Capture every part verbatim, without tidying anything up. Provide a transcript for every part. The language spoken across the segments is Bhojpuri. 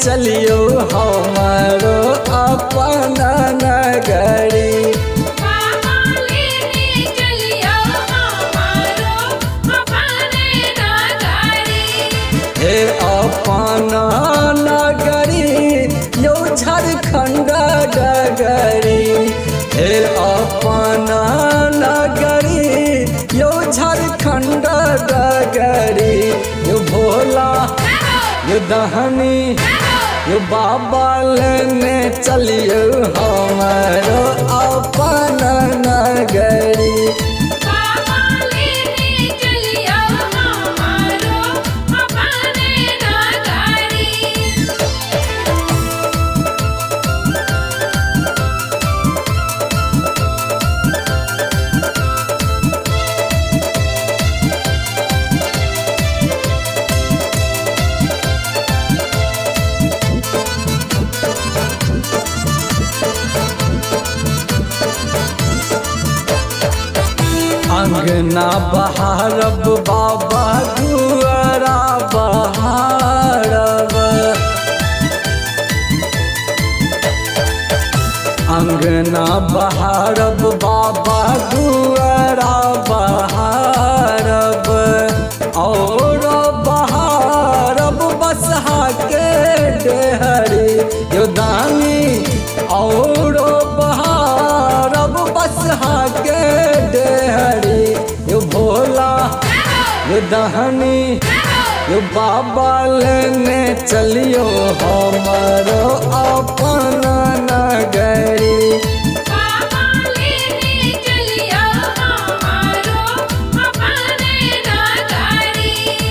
चलियो हमारो अपन नगरी। बाबा लेने चलियो हमारो अपन नगरी। हे अपन नगरी यो झारखंड डगरी। हे अपन नगरी यो झारखंड डगरी। यो भोला यो दहनी यो बाबा लेने चलियो हमारो अपन नगरी। बाबा लेने चलियो हमारो अपन नगरी। अंगना बहारब बाबा दुआरा बहारब। अंगना बहारब बाबा दुआरा बहारब। और बहारब बसहा के डेहरी यो दानी। और बहारब बसहा के डेहरी यो भोला यो दहनी यो बाबा लेने चलियो हमारो अपन नगरी। बाबा लेने चलियो हमारो अपन नगरी।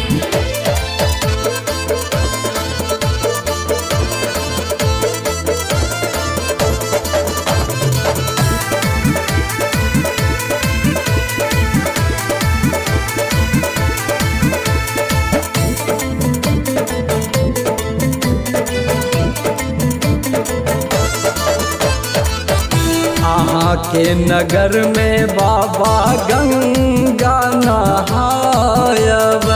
अहाँ के नगर में बाबा गंगा नहायब।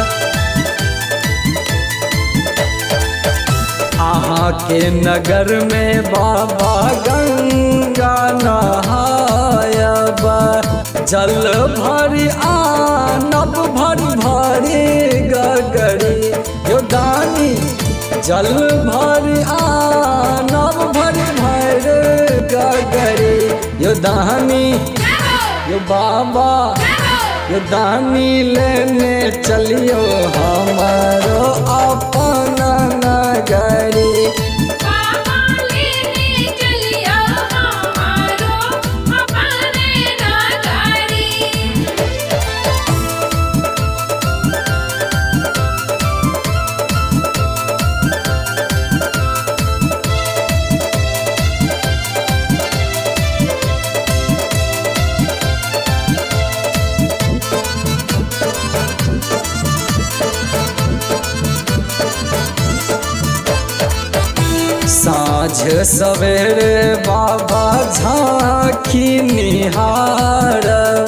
अहाँ के नगर में बाबा गंगा नहायब। जल भरी आनब भरी भरी गगरी यो दानी। जल भरी आनब भरी भरी गगरी यो दानी यो बाबा यो दानी लेने चलियो हमारो अपन नगरी। बाबा लेने चलियो हमारो अपन नगरी। साँझ सवेरे बाबा झांकी निहारब।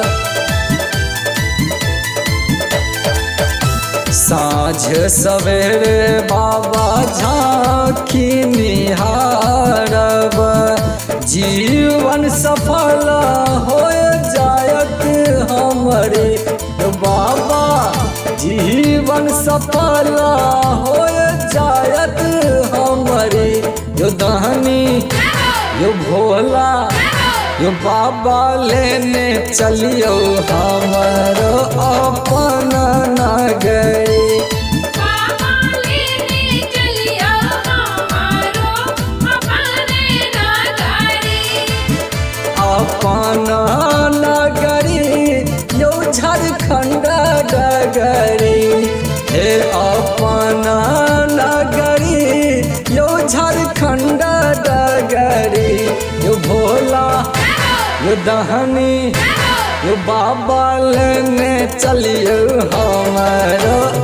साँझ सवेरे बाबा झांकी निहारब। जीवन सफल हो जायत हमरे बाबा। जीवन सफल हो जायत हमरे यो दहनी यो भोला यो बाबा लेने चलियो हमारो अपन नगरी। बाबा लेने चलियो हमारो अपन नगरी। अपन नगरी यो झारखंड डगरी। हे अपन नगरी यो झारखंड डगरी यो भोला यो दहनी यो बाबा लेने चलियो हमारो